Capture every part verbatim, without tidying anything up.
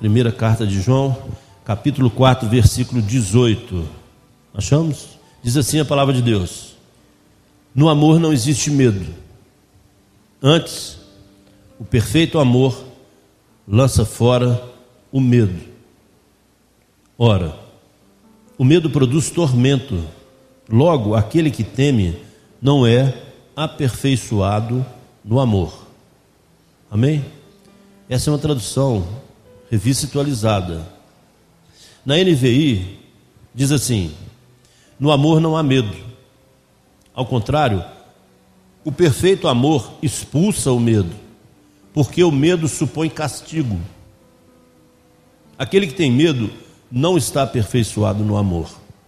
Primeira carta de João, capítulo quatro, versículo dezoito. Achamos? Diz assim a palavra de Deus: no amor não existe medo. Antes, o perfeito amor lança fora o medo. Ora, o medo produz tormento. Logo, aquele que teme não é aperfeiçoado no amor. Amém? Essa é uma tradução, revista atualizada. Na N V I, diz assim: no amor não há medo. Ao contrário, o perfeito amor expulsa o medo, porque o medo supõe castigo. Aquele que tem medo não está aperfeiçoado no amor.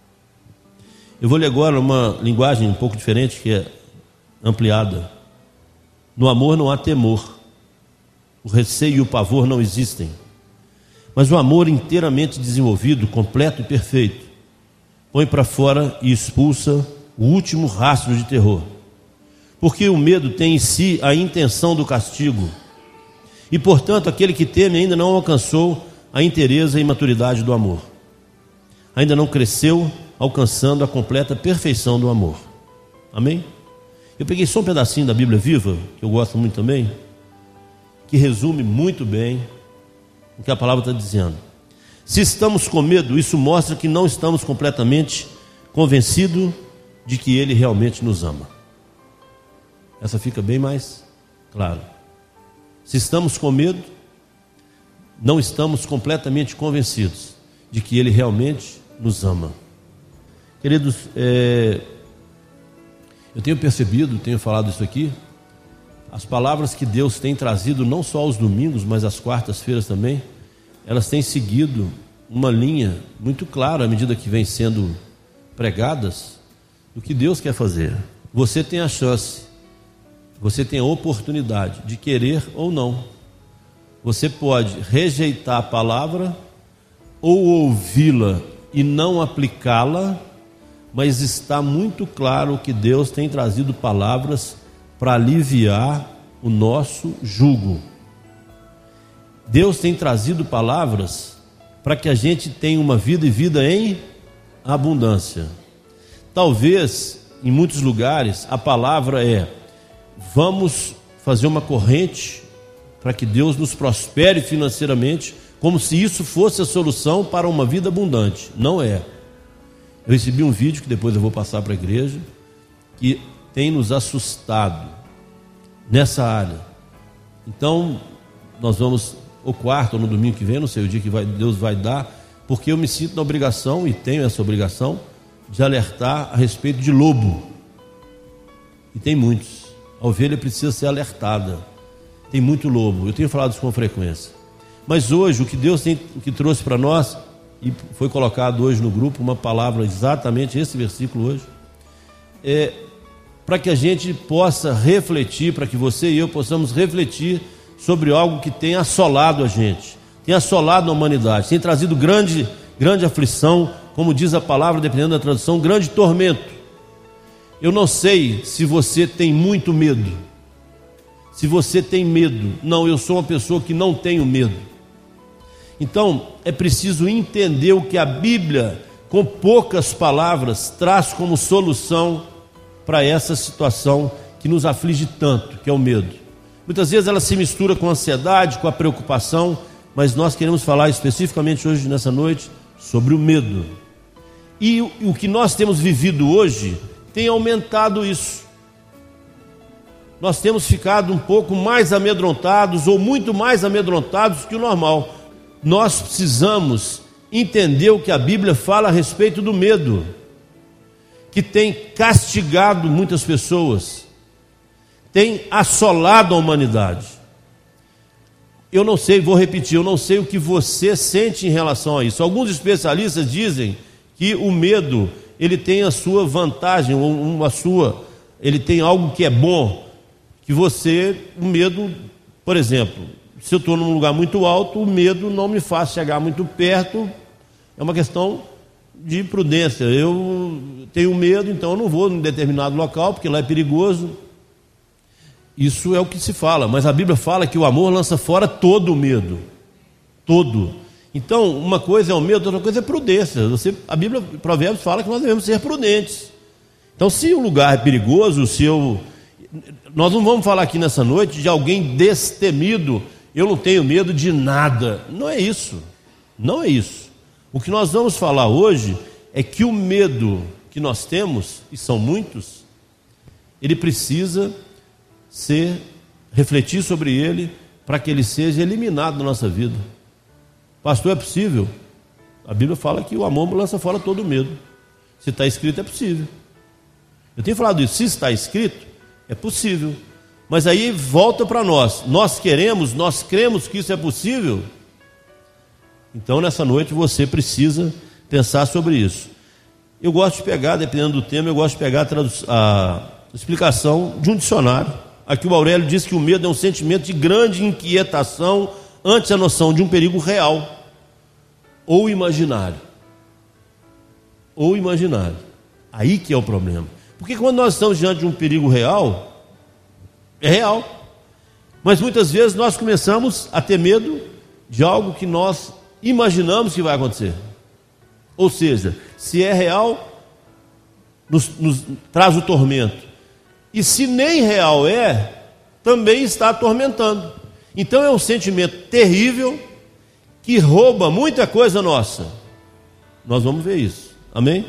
Eu vou ler agora uma linguagem um pouco diferente, que é ampliada. No amor não há temor. O receio e o pavor não existem. Mas o amor inteiramente desenvolvido, completo e perfeito, põe para fora e expulsa o último rastro de terror. Porque o medo tem em si a intenção do castigo. E, portanto, aquele que teme ainda não alcançou a inteireza e maturidade do amor. Ainda não cresceu, alcançando a completa perfeição do amor. Amém? Eu peguei só um pedacinho da Bíblia Viva, que eu gosto muito também, que resume muito bem o que a palavra está dizendo. Se estamos com medo, isso mostra que não estamos completamente convencidos de que Ele realmente nos ama. Essa fica bem mais clara. Se estamos com medo, não estamos completamente convencidos de que Ele realmente nos ama. Queridos, é, eu tenho percebido, tenho falado isso aqui, as palavras que Deus tem trazido, não só aos domingos, mas às quartas-feiras também, elas têm seguido uma linha muito clara à medida que vêm sendo pregadas, do que Deus quer fazer. Você tem a chance, você tem a oportunidade de querer ou não. Você pode rejeitar a palavra ou ouvi-la e não aplicá-la, mas está muito claro que Deus tem trazido palavras para aliviar o nosso jugo. Deus tem trazido palavras para que a gente tenha uma vida e vida em abundância. Talvez, em muitos lugares, a palavra é: vamos fazer uma corrente para que Deus nos prospere financeiramente, como se isso fosse a solução para uma vida abundante. Não é. Eu recebi um vídeo, que depois eu vou passar para a igreja, que tem nos assustado nessa área. Então, nós vamos, ou quarto, ou no domingo que vem, não sei o dia que vai, Deus vai dar, porque eu me sinto na obrigação, e tenho essa obrigação, de alertar a respeito de lobo. E tem muitos. A ovelha precisa ser alertada. Tem muito lobo. Eu tenho falado isso com frequência. Mas hoje, o que Deus tem, o que trouxe para nós, e foi colocado hoje no grupo, uma palavra, exatamente esse versículo hoje, é para que a gente possa refletir, para que você e eu possamos refletir sobre algo que tem assolado a gente, tem assolado a humanidade, tem trazido grande, grande aflição, como diz a palavra, dependendo da tradução, grande tormento. Eu não sei se você tem muito medo, se você tem medo. Não, eu sou uma pessoa que não tenho medo. Então, é preciso entender o que a Bíblia, com poucas palavras, traz como solução para essa situação que nos aflige tanto, que é o medo. Muitas vezes ela se mistura com a ansiedade, com a preocupação, mas nós queremos falar especificamente hoje, nessa noite, sobre o medo. E o, o que nós temos vivido hoje tem aumentado isso. Nós temos ficado um pouco mais amedrontados, ou muito mais amedrontados que o normal. Nós precisamos entender o que a Bíblia fala a respeito do medo, que tem castigado muitas pessoas, tem assolado a humanidade. Eu não sei, vou repetir, eu não sei o que você sente em relação a isso. Alguns especialistas dizem que o medo, ele tem a sua vantagem, uma sua, ele tem algo que é bom, que você, o medo, por exemplo, se eu estou num lugar muito alto, o medo não me faz chegar muito perto, é uma questão de prudência. Eu tenho medo, então eu não vou em determinado local, porque lá é perigoso. Isso é o que se fala, mas a Bíblia fala que o amor lança fora todo o medo, todo. Então, uma coisa é o medo, outra coisa é prudência. Você, a Bíblia, Provérbios, fala que nós devemos ser prudentes. Então, se o lugar é perigoso, se eu... Nós não vamos falar aqui nessa noite de alguém destemido, eu não tenho medo de nada. Não é isso. Não é isso. O que nós vamos falar hoje é que o medo que nós temos, e são muitos, ele precisa ser, refletir sobre ele, para que ele seja eliminado da nossa vida. Pastor, é possível? A Bíblia fala que o amor lança fora todo medo. Se está escrito, é possível. Eu tenho falado isso, se está escrito, é possível. Mas aí volta para nós. Nós queremos, nós cremos que isso é possível. Então nessa noite você precisa pensar sobre isso. Eu gosto de pegar, dependendo do tema, eu gosto de pegar a, a explicação de um dicionário. Aqui o Aurélio diz que o medo é um sentimento de grande inquietação ante a noção de um perigo real ou imaginário. Ou imaginário. Aí que é o problema. Porque quando nós estamos diante de um perigo real, é real. Mas muitas vezes nós começamos a ter medo de algo que nós imaginamos que vai acontecer. Ou seja, se é real, nos, nos traz o tormento. E se nem real é, também está atormentando. Então é um sentimento terrível que rouba muita coisa nossa. Nós vamos ver isso. Amém?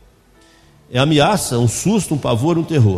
É ameaça, um susto, um pavor, um terror.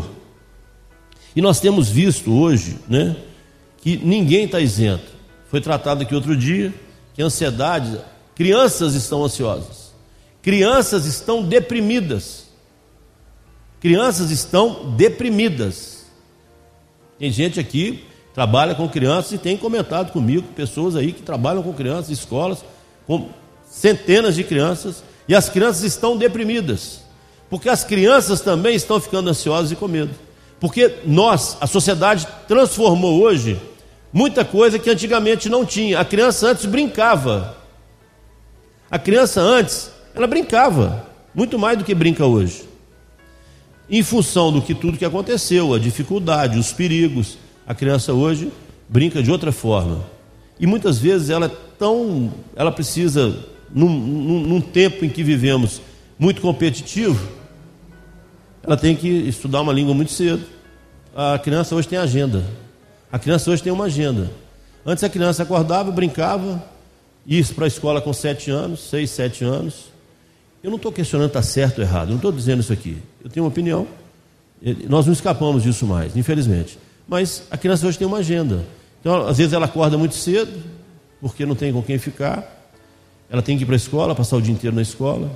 E nós temos visto hoje, né, que ninguém está isento. Foi tratado aqui outro dia que a ansiedade, crianças estão ansiosas, crianças estão deprimidas, crianças estão deprimidas. Tem gente aqui que trabalha com crianças e tem comentado comigo, pessoas aí que trabalham com crianças, escolas, com centenas de crianças, e as crianças estão deprimidas, porque as crianças também estão ficando ansiosas e com medo, porque nós, a sociedade transformou hoje muita coisa que antigamente não tinha. A criança antes brincava, a criança antes, ela brincava, muito mais do que brinca hoje, em função do que tudo que aconteceu, a dificuldade, os perigos. A criança hoje brinca de outra forma, e muitas vezes ela é tão, ela precisa, num, num, num tempo em que vivemos muito competitivo, ela tem que estudar uma língua muito cedo. A criança hoje tem agenda, a criança hoje tem uma agenda. Antes a criança acordava, brincava, ia para a escola com sete anos, seis, sete anos. Eu não estou questionando se está certo ou errado, eu não estou dizendo isso aqui, eu tenho uma opinião, nós não escapamos disso mais, infelizmente. Mas a criança hoje tem uma agenda. Então, às vezes ela acorda muito cedo, porque não tem com quem ficar, ela tem que ir para a escola, passar o dia inteiro na escola,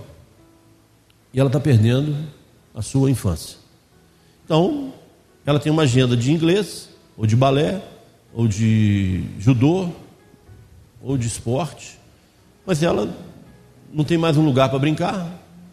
e ela está perdendo a sua infância. Então, ela tem uma agenda de inglês, ou de balé, ou de judô, ou de esporte, mas ela não tem mais um lugar para brincar,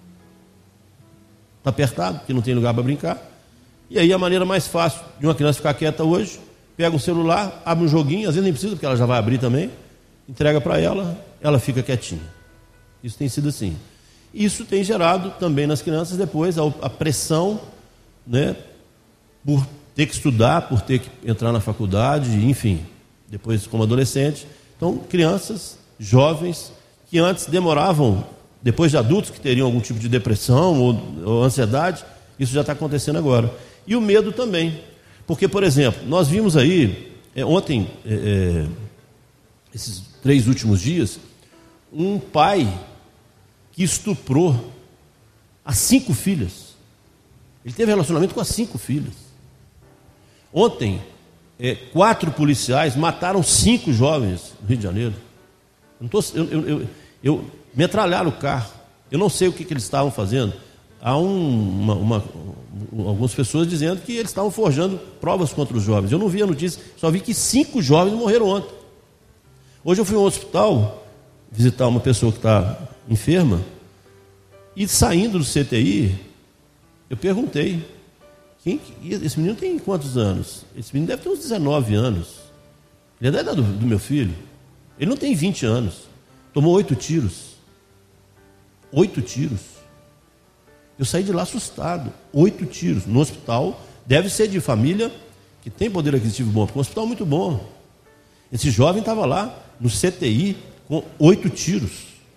está apertado, porque não tem lugar para brincar. E aí a maneira mais fácil de uma criança ficar quieta hoje, pega um celular, abre um joguinho, às vezes nem precisa, porque ela já vai abrir também, entrega para ela, ela fica quietinha. Isso tem sido assim. Isso tem gerado também nas crianças depois a, a pressão, né, por ter que estudar, por ter que entrar na faculdade, enfim, depois como adolescente. Então, crianças, jovens, que antes demoravam, depois de adultos que teriam algum tipo de depressão ou, ou ansiedade, isso já está acontecendo agora. E o medo também. Porque, por exemplo, nós vimos aí, é, ontem, é, é, esses três últimos dias, um pai que estuprou as cinco filhas. Ele teve relacionamento com as cinco filhas. Ontem, é, quatro policiais mataram cinco jovens no Rio de Janeiro. Eu, não tô, eu, eu, eu, eu metralharam o carro. Eu não sei o que, que eles estavam fazendo. Há um, uma, uma, algumas pessoas dizendo que eles estavam forjando provas contra os jovens. Eu não vi a notícia, só vi que cinco jovens morreram ontem. Hoje eu fui a um hospital visitar uma pessoa que está enferma, e saindo do C T I, eu perguntei, quem, esse menino tem quantos anos? Esse menino deve ter uns dezenove anos. Ele é da idade do, do meu filho. Ele não tem vinte anos. Tomou oito tiros. Oito tiros. Eu saí de lá assustado. Oito tiros. No hospital, deve ser de família que tem poder aquisitivo bom, porque é um hospital muito bom. Esse jovem estava lá no C T I com oito tiros.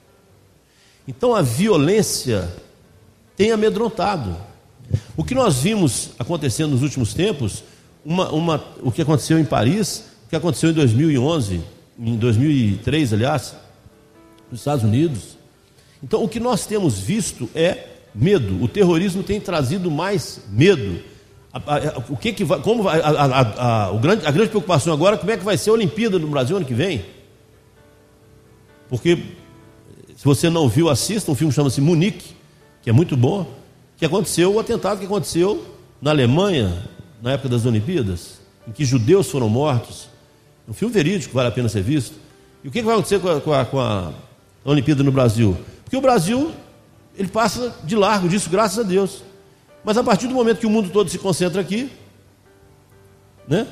Então a violência tem amedrontado. O que nós vimos acontecendo nos últimos tempos, uma, uma, o que aconteceu em Paris, o que aconteceu em dois mil e onze, em dois mil e três, aliás, nos Estados Unidos. Então o que nós temos visto é medo. O terrorismo tem trazido mais medo. A, a, a, o que que vai, como vai, a, a, a, o grande, a grande preocupação agora é como é que vai ser a Olimpíada no Brasil ano que vem. Porque, se você não viu, assista, um filme que chama-se Munique, que é muito bom, que aconteceu, o atentado que aconteceu na Alemanha, na época das Olimpíadas, em que judeus foram mortos. Um filme verídico, vale a pena ser visto. E o que vai acontecer com a, com a, com a Olimpíada no Brasil? Porque o Brasil, ele passa de largo disso, graças a Deus. Mas a partir do momento que o mundo todo se concentra aqui, né?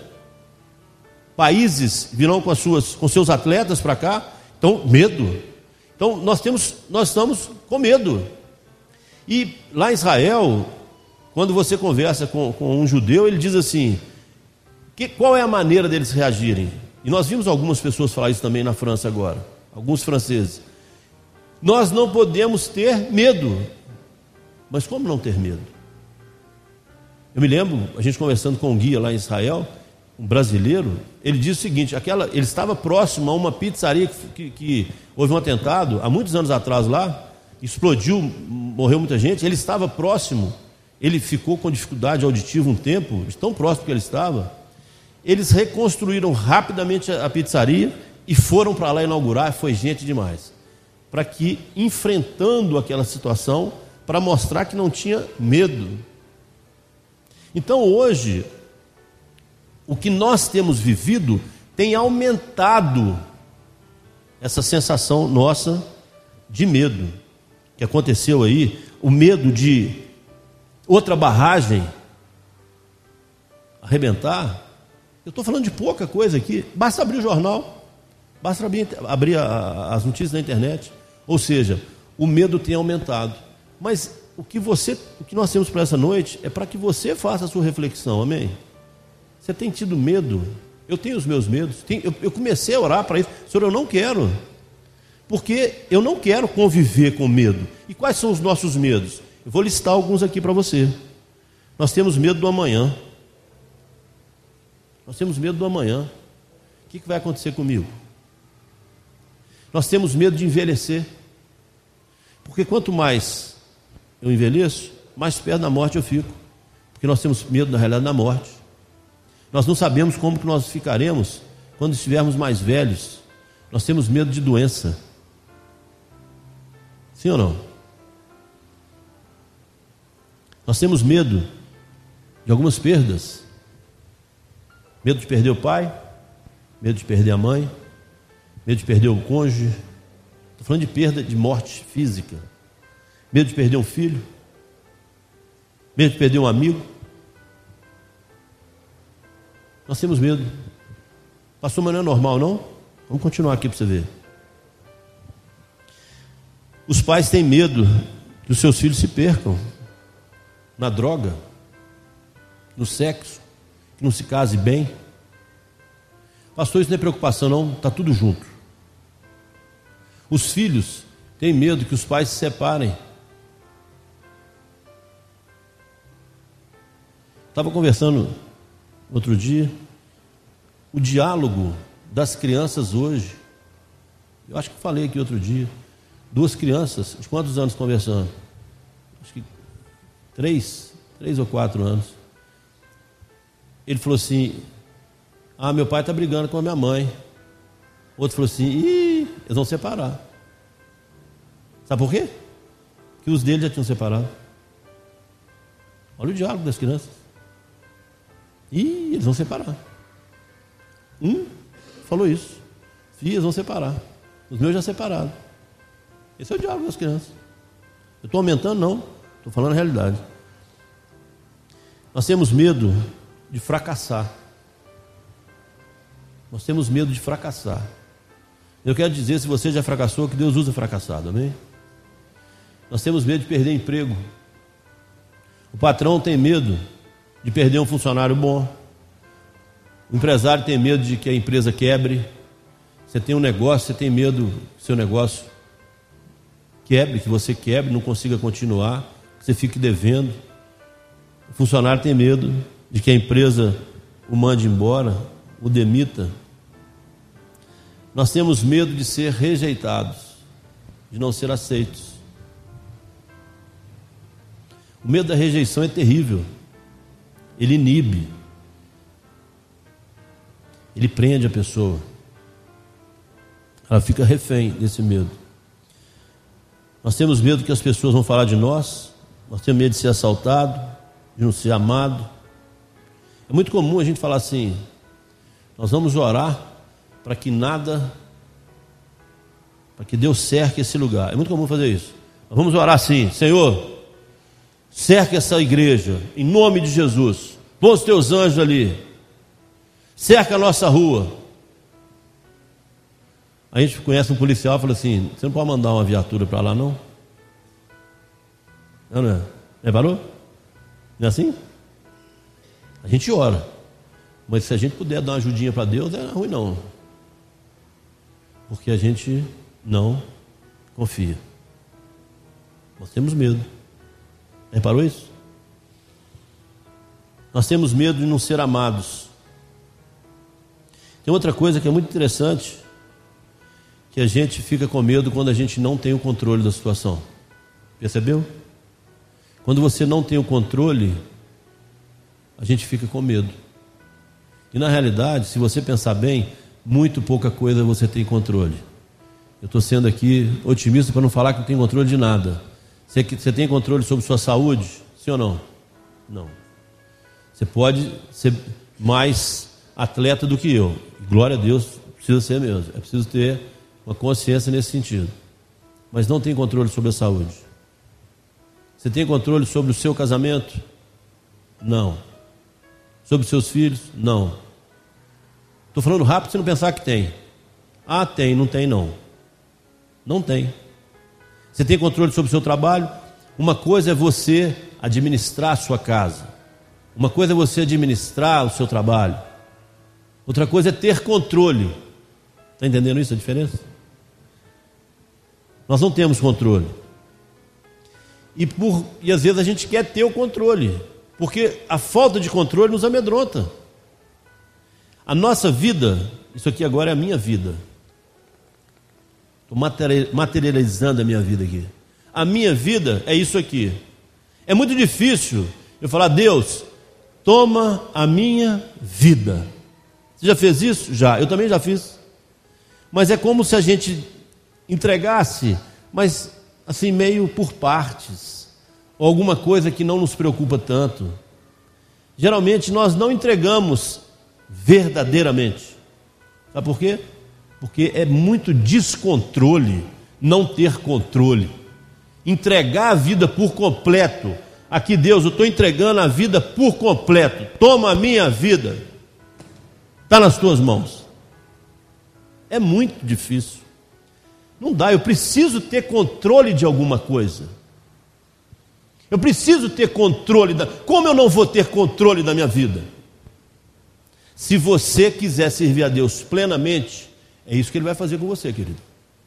Países virão com, as suas, com seus atletas para cá, então, medo. Então, nós, temos, nós estamos com medo. E lá em Israel, quando você conversa com, com um judeu, ele diz assim, que, qual é a maneira deles reagirem? E nós vimos algumas pessoas falar isso também na França agora, alguns franceses. Nós não podemos ter medo. Mas como não ter medo? Eu me lembro, a gente conversando com um guia lá em Israel, um brasileiro, ele disse o seguinte, aquela, ele estava próximo a uma pizzaria que, que, que houve um atentado, há muitos anos atrás lá, explodiu, morreu muita gente, ele estava próximo, ele ficou com dificuldade auditiva um tempo, de tão próximo que ele estava, eles reconstruíram rapidamente a, a pizzaria e foram para lá inaugurar, foi gente demais, para que, enfrentando aquela situação, para mostrar que não tinha medo. Então hoje, o que nós temos vivido tem aumentado essa sensação nossa de medo que aconteceu aí, o medo de outra barragem arrebentar. Eu estou falando de pouca coisa aqui, basta abrir o jornal, basta abrir, abrir a, a, as notícias na internet. Ou seja, o medo tem aumentado. Mas o que, você, o que nós temos para essa noite é para que você faça a sua reflexão, amém? Você tem tido medo? Eu tenho os meus medos. Tem, eu, eu comecei a orar para isso. Senhor, eu não quero. Porque eu não quero conviver com medo. E quais são os nossos medos? Eu vou listar alguns aqui para você. Nós temos medo do amanhã. Nós temos medo do amanhã. O que, que vai acontecer comigo? Nós temos medo de envelhecer. Porque quanto mais eu envelheço, mais perto da morte eu fico. Porque nós temos medo, na realidade, da morte. Nós não sabemos como que nós ficaremos quando estivermos mais velhos. Nós temos medo de doença. Sim ou não? Nós temos medo de algumas perdas. Medo de perder o pai, medo de perder a mãe, medo de perder o cônjuge. Estou falando de perda de morte física. Medo de perder um filho, medo de perder um amigo. Nós temos medo. Pastor, mas não é normal, não? Vamos continuar aqui para você ver. Os pais têm medo que os seus filhos se percam na droga, no sexo, que não se case bem. Pastor, isso não é preocupação, não, está tudo junto. Os filhos têm medo que os pais se separem. Estava conversando outro dia, o diálogo das crianças hoje, eu acho que falei aqui outro dia, duas crianças, de quantos anos conversando? Acho que três, três ou quatro anos. Ele falou assim, ah, meu pai está brigando com a minha mãe. Outro falou assim, ih, eles vão separar. Sabe por quê? Porque os deles já tinham separado. Olha o diálogo das crianças. Ih, eles vão separar. Um falou isso. Ih, eles vão separar. Os meus já separaram. Esse é o diálogo das crianças. Eu estou aumentando? Não. Estou falando a realidade. Nós temos medo de fracassar. Nós temos medo de fracassar. Eu quero dizer, se você já fracassou, que Deus usa fracassado, amém? Nós temos medo de perder emprego. O patrão tem medo de perder um funcionário bom. O empresário tem medo de que a empresa quebre. Você tem um negócio, você tem medo que seu negócio quebre, que você quebre, não consiga continuar, que você fique devendo. O funcionário tem medo de que a empresa o mande embora, o demita. Nós temos medo de ser rejeitados, de não ser aceitos. O medo da rejeição é terrível. Ele inibe. Ele prende a pessoa. Ela fica refém desse medo. Nós temos medo que as pessoas vão falar de nós. Nós temos medo de ser assaltado, de não ser amado. É muito comum a gente falar assim: nós vamos orar para que nada, para que Deus cerque esse lugar. É muito comum fazer isso. Nós vamos orar assim: Senhor, cerque essa igreja, em nome de Jesus. Põe os teus anjos ali. Cerca a nossa rua. A gente conhece um policial e fala assim: você não pode mandar uma viatura para lá, não? Não, não é? É, parou? Não é assim? A gente ora. Mas se a gente puder dar uma ajudinha para Deus, não é ruim não. Porque a gente não confia. Nós temos medo. Reparou isso? Nós temos medo de não ser amados. Tem outra coisa que é muito interessante, que a gente fica com medo quando a gente não tem o controle da situação. Percebeu? Quando você não tem o controle, a gente fica com medo. E na realidade, se você pensar bem, muito pouca coisa você tem controle. Eu estou sendo aqui otimista para não falar que não tem controle de nada. Você, você tem controle sobre sua saúde? Sim ou não? Não. Você pode ser mais atleta do que eu. Glória a Deus, precisa ser mesmo. É preciso ter uma consciência nesse sentido. Mas não tem controle sobre a saúde. Você tem controle sobre o seu casamento? Não. Sobre os seus filhos? Não. Estou falando rápido para você não pensar que tem. Ah, tem, não tem não. Não tem. Você tem controle sobre o seu trabalho? Uma coisa é você administrar a sua casa. Uma coisa é você administrar o seu trabalho. Outra coisa é ter controle. Está entendendo isso, a diferença? Nós não temos controle. E, por, e às vezes a gente quer ter o controle, porque a falta de controle nos amedronta. A nossa vida, isso aqui agora é a minha vida. Estou materializando a minha vida aqui. A minha vida é isso aqui. É muito difícil eu falar: Deus, toma a minha vida. Você já fez isso? Já, eu também já fiz. Mas é como se a gente entregasse, mas assim meio por partes, ou alguma coisa que não nos preocupa tanto. Geralmente nós não entregamos verdadeiramente. Sabe por quê? Porque é muito descontrole não ter controle. Entregar a vida por completo. Aqui, Deus, eu estou entregando a vida por completo. Toma a minha vida. Está nas tuas mãos. É muito difícil. Não dá, eu preciso ter controle de alguma coisa. Eu preciso ter controle da... Como eu não vou ter controle da minha vida? Se você quiser servir a Deus plenamente, é isso que Ele vai fazer com você, querido.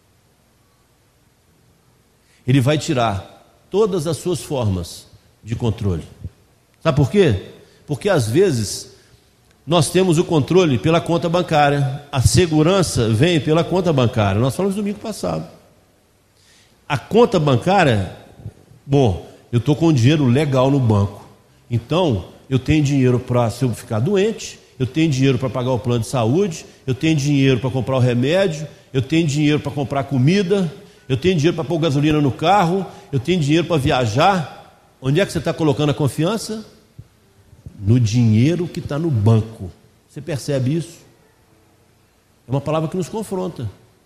Ele vai tirar todas as suas formas de controle. Sabe por quê? Porque às vezes nós temos o controle pela conta bancária. A segurança vem pela conta bancária. Nós falamos domingo passado. A conta bancária, bom, eu estou com dinheiro legal no banco. Então, eu tenho dinheiro para, se eu ficar doente, eu tenho dinheiro para pagar o plano de saúde, eu tenho dinheiro para comprar o remédio, eu tenho dinheiro para comprar comida, eu tenho dinheiro para pôr gasolina no carro, eu tenho dinheiro para viajar. Onde é que você está colocando a confiança? No dinheiro que está no banco. Você percebe isso? É uma palavra que nos confronta.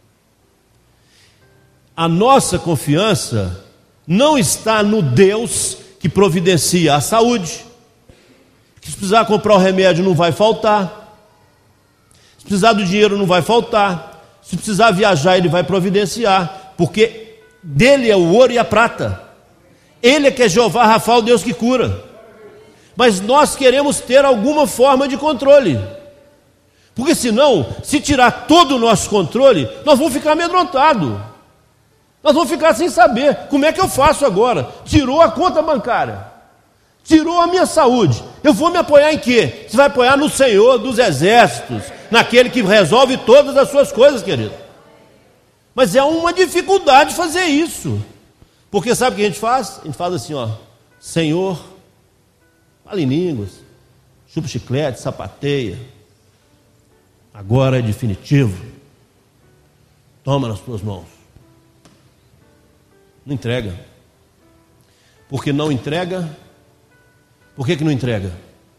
A nossa confiança não está no Deus que providencia a saúde, que se precisar comprar o remédio não vai faltar, se precisar do dinheiro não vai faltar, se precisar viajar Ele vai providenciar, porque dele é o ouro e a prata. Ele é que é Jeová Rafa, o Deus que cura. Mas nós queremos ter alguma forma de controle. Porque senão, se tirar todo o nosso controle, nós vamos ficar amedrontados. Nós vamos ficar sem saber como é que eu faço agora. Tirou a conta bancária, tirou a minha saúde. Eu vou me apoiar em quê? Você vai apoiar no Senhor dos Exércitos, naquele que resolve todas as suas coisas, querido. Mas é uma dificuldade fazer isso. Porque sabe o que a gente faz? A gente faz assim, ó: Senhor, fala em línguas, chupa chiclete, sapateia. Agora é definitivo. Toma nas tuas mãos. Não entrega. Porque não entrega. Por que que não entrega?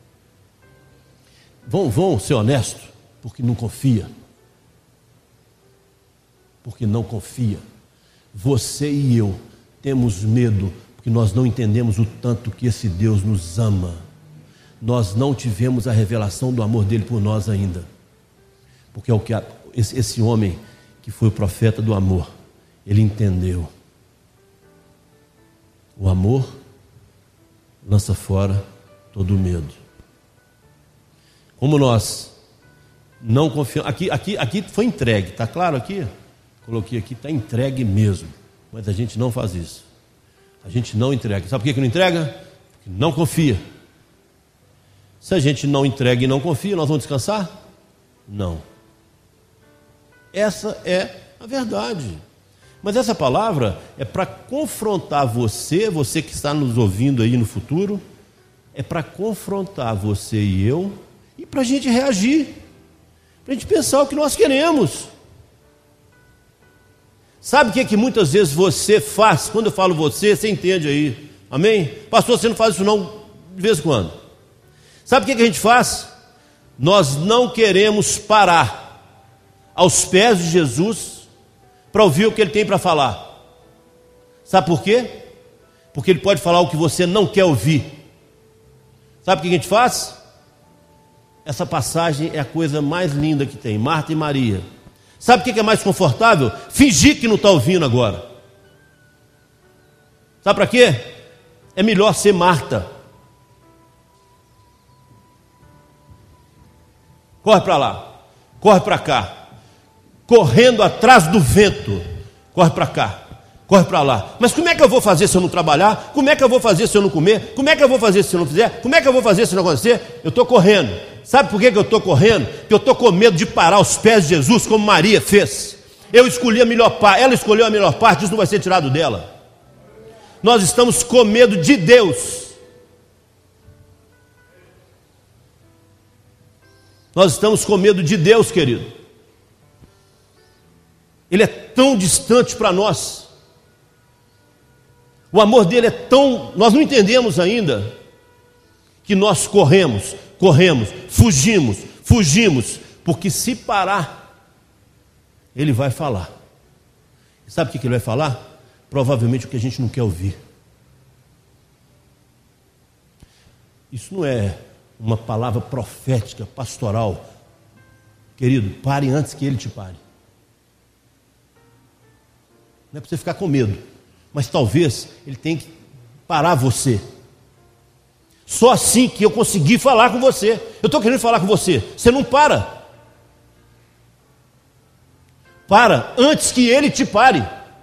Vão, vão ser honestos. Porque não confia. Porque não confia. Você e eu temos medo, porque nós não entendemos o tanto que esse Deus nos ama. Nós não tivemos a revelação do amor dele por nós ainda. Porque é o que a, esse, esse homem que foi o profeta do amor, ele entendeu. O amor lança fora todo o medo. Como nós não confiamos, aqui, aqui, aqui foi entregue, está claro aqui? Coloquei aqui, está entregue mesmo. Mas a gente não faz isso. A gente não entrega. Sabe por que não entrega? Porque não confia. Se a gente não entrega e não confia, nós vamos descansar? Não. Essa é a verdade. Mas essa palavra é para confrontar você, você que está nos ouvindo aí no futuro, é para confrontar você e eu, e para a gente reagir, para a gente pensar o que nós queremos. Sabe o que, é que muitas vezes você faz? Quando eu falo você, você entende aí, amém? Pastor, você não faz isso não de vez em quando. Sabe o que, é que a gente faz? Nós não queremos parar aos pés de Jesus para ouvir o que ele tem para falar. Sabe por quê? Porque ele pode falar o que você não quer ouvir. Sabe o que a gente faz? Essa passagem é a coisa mais linda que tem. Marta e Maria. Sabe o que é mais confortável? Fingir que não está ouvindo agora. Sabe para quê? É melhor ser Marta. Corre para lá, corre para cá, correndo atrás do vento. Corre para cá, corre para lá. Mas como é que eu vou fazer se eu não trabalhar? Como é que eu vou fazer se eu não comer? Como é que eu vou fazer se eu não fizer? Como é que eu vou fazer se não acontecer? Eu estou correndo. Sabe por que eu estou correndo? Porque eu estou com medo de parar aos pés de Jesus, como Maria fez. Eu escolhi a melhor parte, ela escolheu a melhor parte, isso não vai ser tirado dela. Nós estamos com medo de Deus. Nós estamos com medo de Deus, querido. Ele é tão distante para nós. O amor dele é tão... Nós não entendemos ainda que nós corremos, corremos, fugimos, fugimos, porque se parar, ele vai falar. E sabe o que ele vai falar? Provavelmente o que a gente não quer ouvir. Isso não é uma palavra profética, pastoral. Querido, pare antes que ele te pare. Não é para você ficar com medo, mas talvez ele tenha que parar você. Só assim que eu consegui falar com você. Eu estou querendo falar com você. Você não para. Para antes que ele te pare.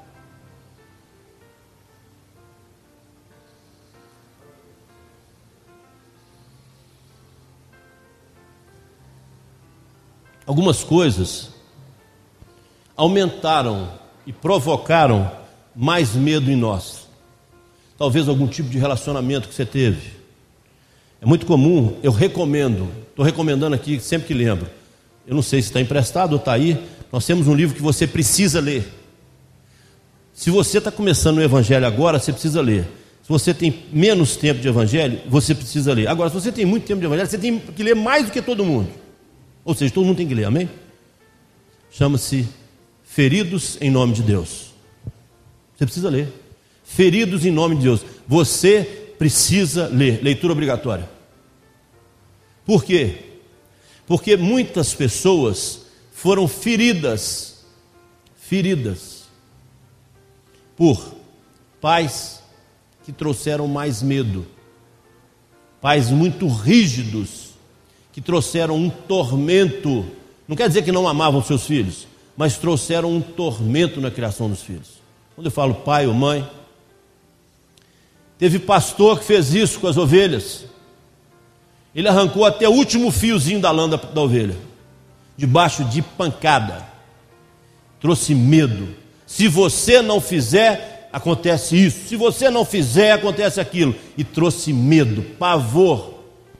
Algumas coisas aumentaram e provocaram mais medo em nós. Talvez algum tipo de relacionamento que você teve. É muito comum, eu recomendo, estou recomendando aqui sempre que lembro. Eu não sei se está emprestado ou está aí. Nós temos um livro que você precisa ler. Se você está começando o evangelho agora, você precisa ler. Se você tem menos tempo de evangelho, você precisa ler. Agora, se você tem muito tempo de evangelho, você tem que ler mais do que todo mundo. Ou seja, todo mundo tem que ler, amém? Chama-se Feridos em Nome de Deus. Você precisa ler. Feridos em Nome de Deus. Você precisa ler. Leitura obrigatória. Por quê? Porque muitas pessoas foram feridas, feridas, por pais que trouxeram mais medo, pais muito rígidos, que trouxeram um tormento Não quer dizer que não amavam seus filhos, mas trouxeram um tormento na criação dos filhos. Quando eu falo pai ou mãe, teve pastor que fez isso com as ovelhas. Ele arrancou até o último fiozinho da lã da, da ovelha, debaixo de pancada. Trouxe medo. Se você não fizer, acontece isso. Se você não fizer, acontece aquilo. E trouxe medo, pavor.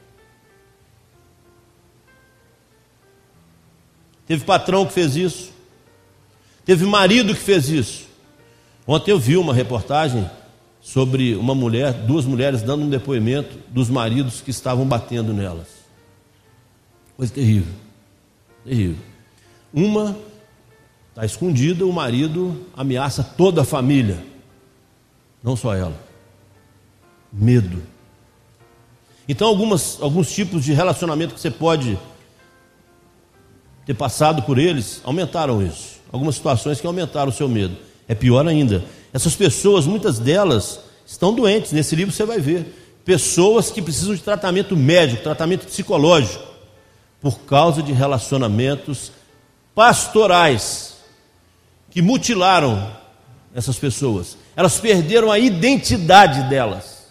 Teve patrão que fez isso. Teve marido que fez isso. Ontem eu vi uma reportagem sobre uma mulher, duas mulheres dando um depoimento dos maridos que estavam batendo nelas. Coisa terrível, terrível. Uma está escondida, o marido ameaça toda a família, não só ela. Medo. Então algumas, alguns tipos de relacionamento que você pode ter passado por eles, aumentaram isso. Algumas situações que aumentaram o seu medo. É pior ainda, essas pessoas, muitas delas, estão doentes. Nesse livro você vai ver pessoas que precisam de tratamento médico, tratamento psicológico, por causa de relacionamentos pastorais que mutilaram essas pessoas. Elas perderam a identidade delas.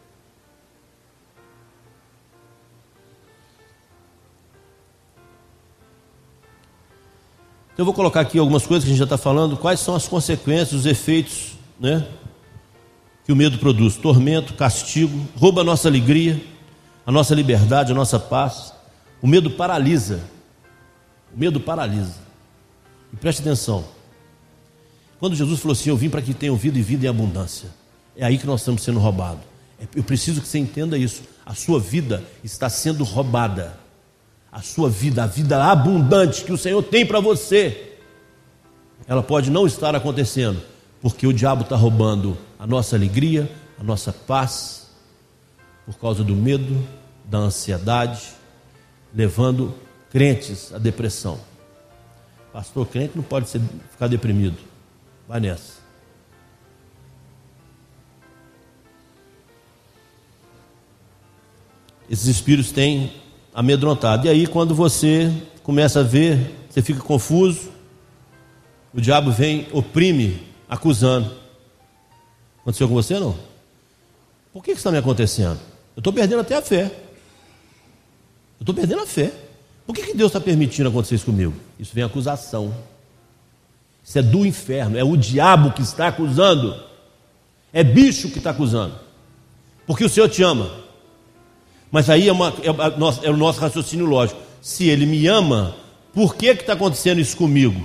Então eu vou colocar aqui algumas coisas que a gente já está falando. Quais são as consequências, os efeitos, né, que o medo produz? Tormento, castigo, rouba a nossa alegria, a nossa liberdade, a nossa paz. O medo paralisa. O medo paralisa. E preste atenção. Quando Jesus falou assim, eu vim para que tenham vida e vida em abundância, é aí que nós estamos sendo roubados. Eu preciso que você entenda isso. A sua vida está sendo roubada. A sua vida, a vida abundante que o Senhor tem para você, ela pode não estar acontecendo, porque o diabo está roubando a nossa alegria, a nossa paz, por causa do medo, da ansiedade, levando crentes à depressão. Pastor, crente não pode ser, ficar deprimido. Vai nessa. Esses espíritos têm amedrontado. E aí, quando você começa a ver, você fica confuso, o diabo vem, oprime, acusando. Aconteceu com você, não? Por que isso está me acontecendo? Eu estou perdendo até a fé. Eu estou perdendo a fé. Por que, que Deus está permitindo acontecer isso comigo? Isso vem acusação. Isso é do inferno, é o diabo que está acusando. É bicho que está acusando. Porque o Senhor te ama. Mas aí é, uma, é, é o nosso raciocínio lógico. Se Ele me ama, por que está acontecendo isso comigo?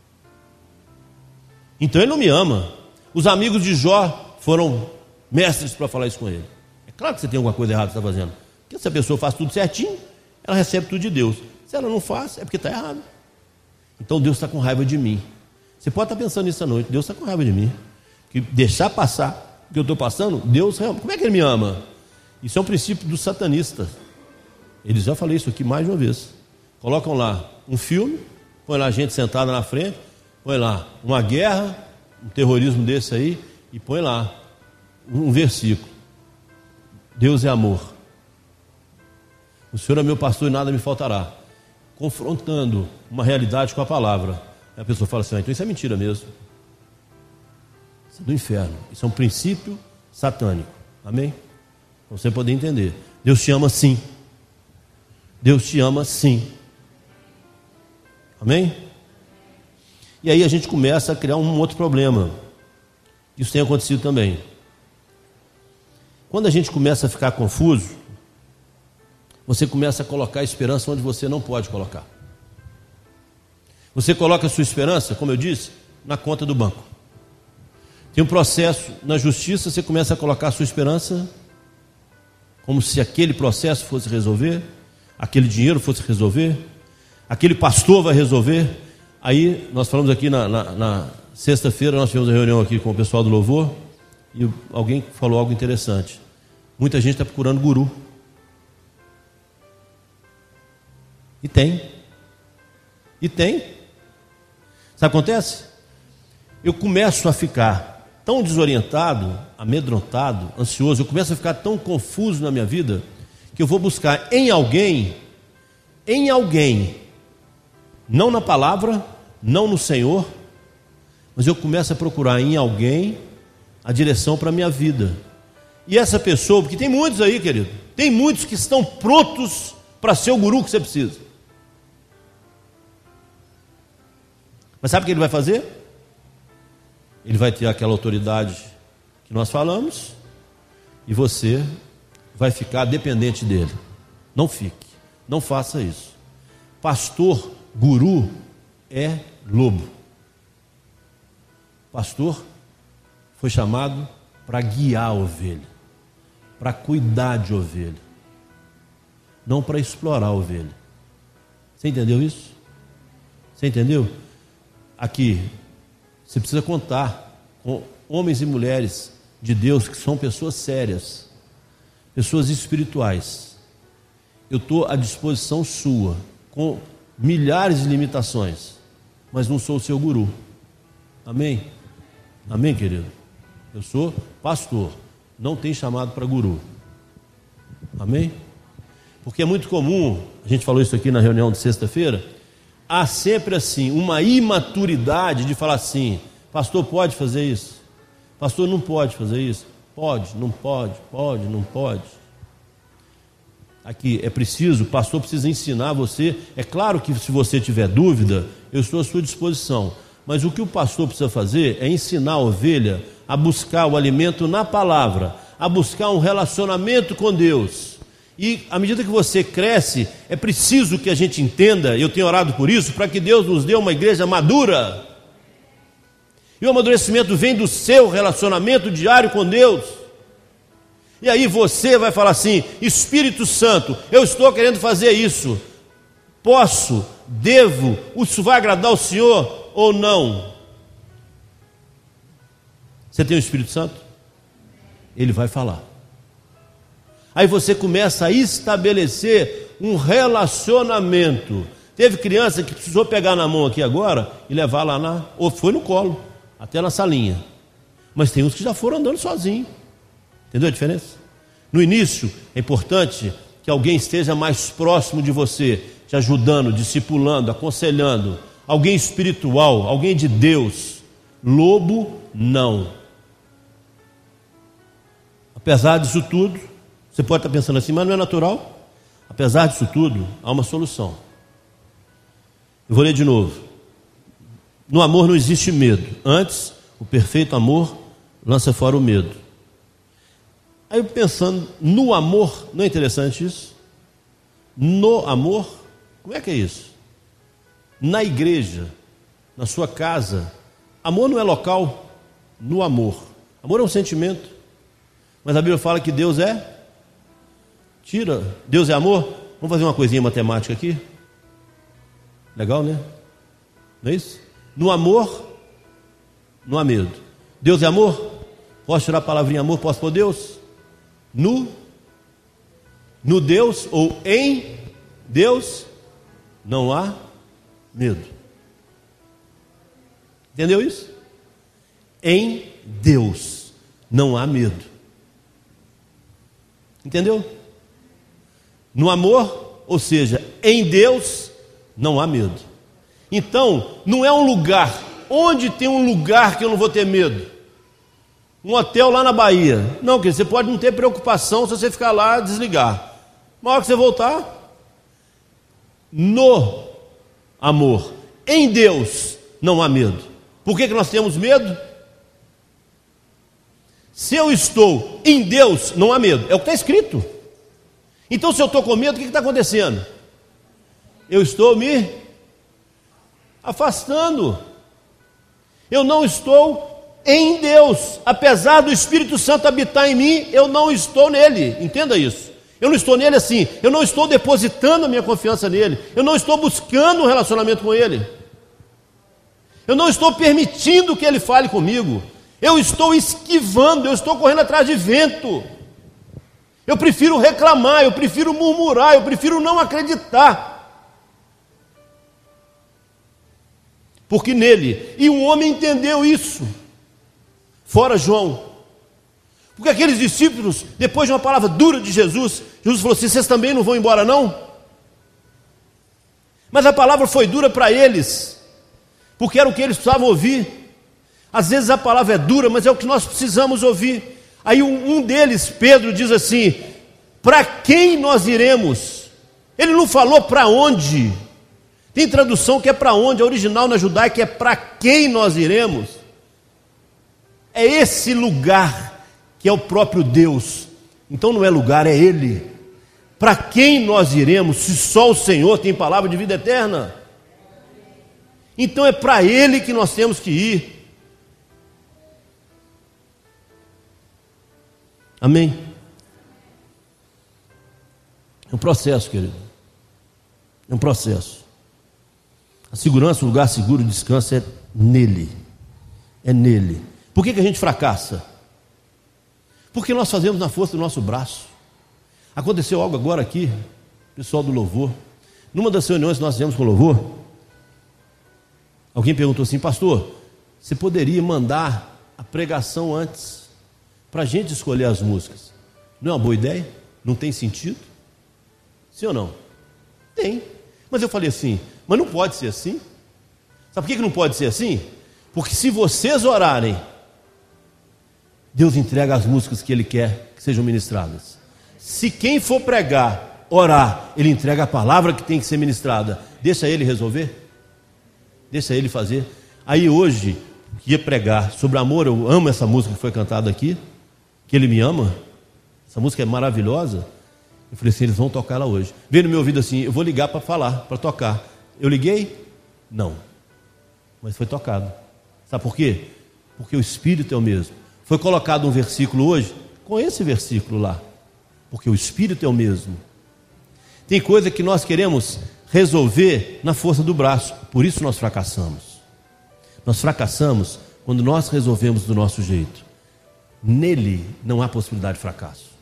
Então Ele não me ama. Os amigos de Jó foram mestres para falar isso com ele. É claro que você tem alguma coisa errada que você está fazendo. Porque se a pessoa faz tudo certinho, ela recebe tudo de Deus. Se ela não faz, é porque está errado. Então Deus está com raiva de mim. Você pode estar pensando nisso à noite. Deus está com raiva de mim. Que deixar passar o que eu estou passando, Deus realmente. Como é que Ele me ama? Isso é um princípio dos satanistas. Eles já falei isso aqui mais de uma vez. Colocam lá um filme, põe lá gente sentada na frente, põe lá uma guerra, um terrorismo desse aí, e põe lá um versículo. Deus é amor. O Senhor é meu pastor e nada me faltará. Confrontando uma realidade com a palavra. Aí a pessoa fala assim, ah, então isso é mentira mesmo. Isso é do inferno. Isso é um princípio satânico. Amém? Para você poder entender. Deus te ama sim. Deus te ama sim. Amém? E aí a gente começa a criar um outro problema. Isso tem acontecido também. Quando a gente começa a ficar confuso, você começa a colocar a esperança onde você não pode colocar. Você coloca a sua esperança, como eu disse, na conta do banco. Tem um processo na justiça, você começa a colocar a sua esperança como se aquele processo fosse resolver, aquele dinheiro fosse resolver, aquele pastor vai resolver. Aí nós falamos aqui na, na, na sexta-feira, nós tivemos uma reunião aqui com o pessoal do louvor, e alguém falou algo interessante. Muita gente está procurando guru. E tem. E tem. Sabe o que acontece? Eu começo a ficar tão desorientado, amedrontado, ansioso, eu começo a ficar tão confuso na minha vida, que eu vou buscar em alguém, em alguém, não na palavra, não no Senhor, mas eu começo a procurar em alguém a direção para a minha vida. E essa pessoa, porque tem muitos aí, querido, tem muitos que estão prontos para ser o guru que você precisa. Mas sabe o que ele vai fazer? Ele vai ter aquela autoridade que nós falamos, e você vai ficar dependente dele. Não fique, não faça isso. Pastor, guru, é lobo. Pastor foi chamado para guiar a ovelha, para cuidar de ovelha, não para explorar a ovelha. Você entendeu isso? Você entendeu? Aqui, você precisa contar com homens e mulheres de Deus que são pessoas sérias, pessoas espirituais. Eu estou à disposição sua, com milhares de limitações, mas não sou o seu guru. Amém? Amém, querido? Eu sou pastor, não tem chamado para guru. Amém? Porque é muito comum, a gente falou isso aqui na reunião de sexta-feira, há sempre assim, uma imaturidade de falar assim: pastor pode fazer isso? Pastor não pode fazer isso? Pode, não pode, pode, não pode. Aqui é preciso, o pastor precisa ensinar você. É claro que se você tiver dúvida, eu estou à sua disposição. Mas o que o pastor precisa fazer é ensinar a ovelha a buscar o alimento na palavra, a buscar um relacionamento com Deus. E à medida que você cresce, é preciso que a gente entenda, eu tenho orado por isso, para que Deus nos dê uma igreja madura. E o amadurecimento vem do seu relacionamento diário com Deus. E aí você vai falar assim: Espírito Santo, eu estou querendo fazer isso. Posso, devo, isso vai agradar o Senhor ou não? Você tem o Espírito Santo? Ele vai falar. Aí você começa a estabelecer um relacionamento. Teve criança que precisou pegar na mão aqui agora e levar lá na... ou foi no colo, até na salinha. Mas tem uns que já foram andando sozinhos. Entendeu a diferença? No início é importante que alguém esteja mais próximo de você, te ajudando, discipulando, aconselhando. Alguém espiritual, alguém de Deus. Lobo, não. Apesar disso tudo, você pode estar pensando assim, mas não é natural? Apesar disso tudo, há uma solução. Eu vou ler de novo. No amor não existe medo. Antes, o perfeito amor lança fora o medo. Aí eu pensando, no amor, não é interessante isso? No amor, como é que é isso? Na igreja, na sua casa, amor não é local, no amor. Amor é um sentimento, mas a Bíblia fala que Deus é... Tira, Deus é amor? Vamos fazer uma coisinha matemática aqui? Legal, né? Não é isso? No amor, não há medo. Deus é amor? Posso tirar a palavrinha amor? Posso pôr Deus? No, no Deus ou em Deus não há medo. Entendeu isso? Em Deus não há medo. Entendeu? No amor, ou seja, em Deus não há medo. Então, não é um lugar. Onde tem um lugar que eu não vou ter medo? Um hotel lá na Bahia. Não, porque você pode não ter preocupação se você ficar lá e desligar. Na hora que você voltar, no amor, em Deus não há medo. Por que que nós temos medo? Se eu estou em Deus, não há medo. É o que está escrito. Então, se eu estou com medo, o que está acontecendo? Eu estou me afastando. Eu não estou em Deus. Apesar do Espírito Santo habitar em mim, eu não estou nele. Entenda isso. Eu não estou nele assim. Eu não estou depositando a minha confiança nele. Eu não estou buscando um relacionamento com ele. Eu não estou permitindo que ele fale comigo. Eu estou esquivando, eu estou correndo atrás de vento. Eu prefiro reclamar, eu prefiro murmurar, eu prefiro não acreditar. Porque nele, e um homem entendeu isso, fora João. Porque aqueles discípulos, depois de uma palavra dura de Jesus, Jesus falou assim: vocês também não vão embora não? Mas a palavra foi dura para eles, porque era o que eles precisavam ouvir. Às vezes a palavra é dura, mas é o que nós precisamos ouvir. Aí um deles, Pedro, diz assim: para quem nós iremos? Ele não falou para onde. Tem tradução que é para onde, a original na judaica é para quem nós iremos. É esse lugar que é o próprio Deus. Então não é lugar, é Ele. Para quem nós iremos, se só o Senhor tem palavra de vida eterna? Então é para Ele que nós temos que ir. Amém? É um processo, querido. É um processo. A segurança, o lugar seguro, o descanso é nele. É nele. Por que que a gente fracassa? Porque nós fazemos na força do nosso braço. Aconteceu algo agora aqui, pessoal do louvor. Numa das reuniões que nós fizemos com o louvor, alguém perguntou assim: pastor, você poderia mandar a pregação antes, para a gente escolher as músicas? Não é uma boa ideia? Não tem sentido? Sim ou não? Tem. Mas eu falei assim: mas não pode ser assim. Sabe por que que não pode ser assim? Porque se vocês orarem, Deus entrega as músicas que Ele quer que sejam ministradas. Se quem for pregar, orar, Ele entrega a palavra que tem que ser ministrada. Deixa Ele resolver. Deixa Ele fazer. Aí hoje, ia pregar sobre amor. Eu amo essa música que foi cantada aqui, que Ele me ama. Essa música é maravilhosa. Eu falei assim: eles vão tocar ela hoje. Veio no meu ouvido assim: eu vou ligar para falar, para tocar. Eu liguei? Não. Mas foi tocado. Sabe por quê? Porque o Espírito é o mesmo. Foi colocado um versículo hoje com esse versículo lá. Porque o Espírito é o mesmo. Tem coisa que nós queremos resolver na força do braço. Por isso nós fracassamos. Nós fracassamos quando nós resolvemos do nosso jeito. Nele não há possibilidade de fracasso.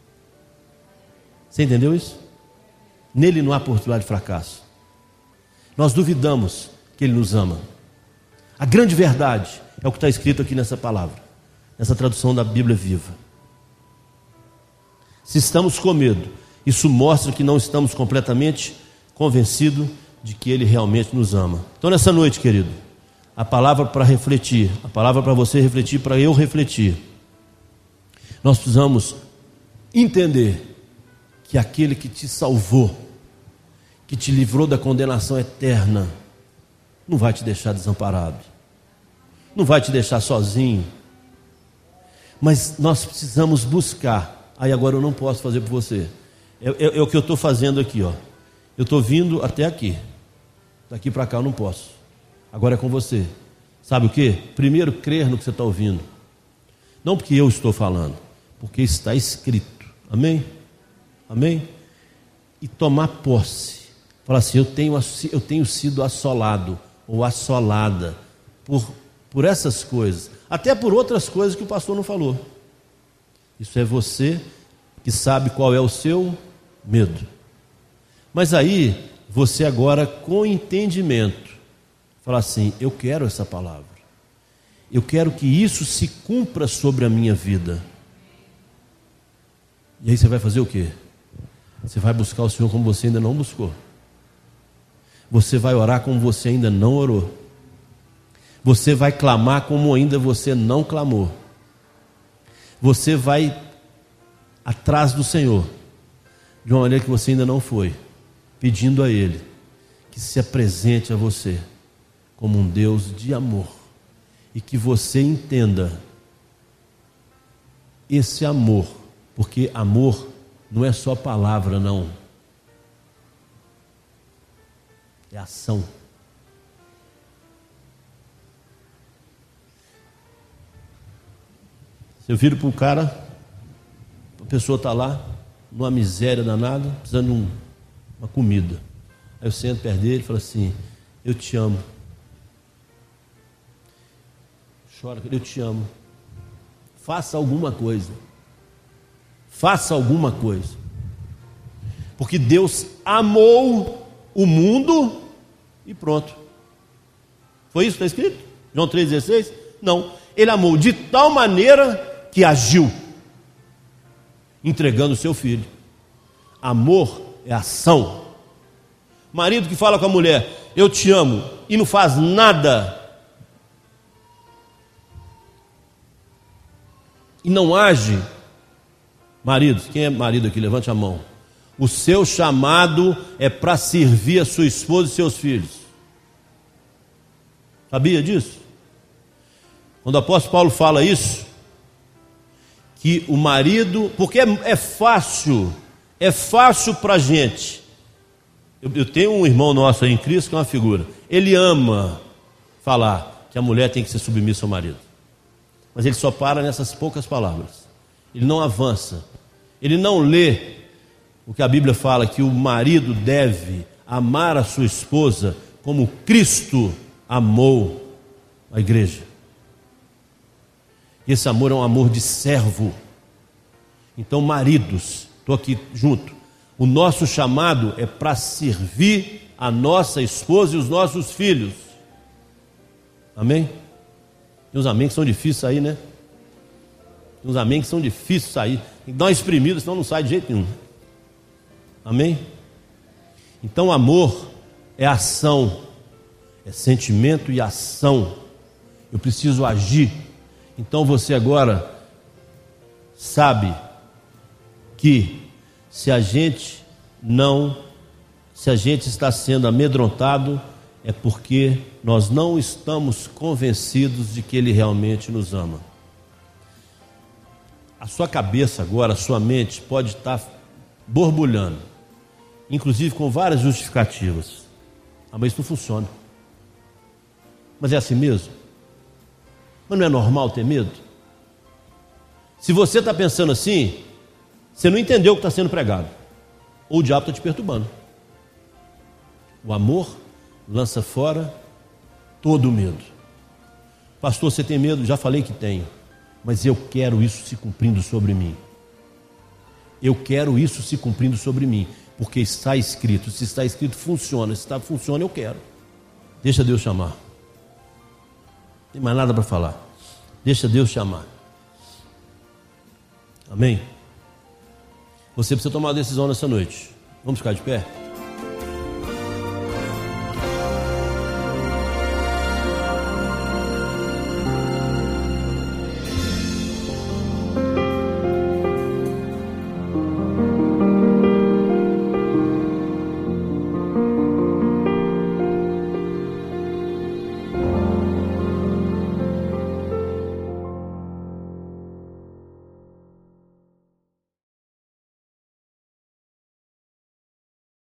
Você entendeu isso? Nele não há possibilidade de fracasso. Nós duvidamos que Ele nos ama. A grande verdade é o que está escrito aqui nessa palavra, nessa tradução da Bíblia Viva. Se estamos com medo, isso mostra que não estamos completamente convencidos de que Ele realmente nos ama. Então nessa noite, querido, a palavra para refletir, a palavra para você refletir, para eu refletir. Nós precisamos entender que aquele que te salvou, que te livrou da condenação eterna, não vai te deixar desamparado, não vai te deixar sozinho. Mas nós precisamos buscar. Aí agora eu não posso fazer por você. É, é, é o que eu estou fazendo aqui, ó. Eu estou vindo até aqui. Daqui para cá eu não posso. Agora é com você. Sabe o que? Primeiro, crer no que você está ouvindo. Não porque eu estou falando, porque está escrito. Amém? Amém? E tomar posse. Falar assim: eu tenho, eu tenho sido assolado ou assolada por, por essas coisas, até por outras coisas que o pastor não falou. Isso é você que sabe qual é o seu medo. Mas aí, você agora com entendimento, fala assim: eu quero essa palavra. Eu quero que isso se cumpra sobre a minha vida. E aí você vai fazer o quê? Você vai buscar o Senhor como você ainda não buscou. Você vai orar como você ainda não orou. Você vai clamar como ainda você não clamou. Você vai atrás do Senhor de uma maneira que você ainda não foi, pedindo a Ele que se apresente a você como um Deus de amor e que você entenda esse amor, porque amor não é só palavra, não. É ação. Eu viro para o cara, a pessoa está lá, numa miséria danada, precisando de um, uma comida. Aí eu sento perto dele e falo assim: eu te amo. Chora, eu te amo. Faça alguma coisa. Faça alguma coisa. Porque Deus amou o mundo e pronto. Foi isso que está escrito? João três dezesseis? Não. Ele amou de tal maneira que agiu, entregando o seu filho. Amor é ação. Marido que fala com a mulher, eu te amo, e não faz nada, e não age. Maridos, quem é marido aqui? Levante a mão. O seu chamado é para servir a sua esposa e seus filhos. Sabia disso? Quando o apóstolo Paulo fala isso, que o marido, porque é, é fácil, é fácil para a gente. Eu, eu tenho um irmão nosso aí em Cristo que é uma figura. Ele ama falar que a mulher tem que ser submissa ao marido, mas ele só para nessas poucas palavras. Ele não avança, ele não lê o que a Bíblia fala, que o marido deve amar a sua esposa como Cristo amou a igreja. Esse amor é um amor de servo. Então, maridos, estou aqui junto, o nosso chamado é para servir a nossa esposa e os nossos filhos. Amém? Tem uns amém que são difíceis sair, né? Tem uns amém que são difíceis sair. Tem que dar uma espremida, senão não sai de jeito nenhum. Amém? Então, amor é ação, é sentimento e ação. Eu preciso agir. Então você agora sabe que se a gente não, se a gente está sendo amedrontado, é porque nós não estamos convencidos de que Ele realmente nos ama. A sua cabeça agora, a sua mente pode estar borbulhando, inclusive com várias justificativas. Ah, mas isso não funciona. Mas é assim mesmo? Mas não é normal ter medo? Se você está pensando assim, você não entendeu o que está sendo pregado, ou o diabo está te perturbando. O amor lança fora todo o medo. Pastor, você tem medo? Já falei que tenho, mas eu quero isso se cumprindo sobre mim. Eu quero isso se cumprindo sobre mim, porque está escrito. Se está escrito, funciona. Se está funciona, eu quero. Deixa Deus chamar. Não tem mais nada para falar. Deixa Deus chamar. Amém? Você precisa tomar uma decisão nessa noite. Vamos ficar de pé?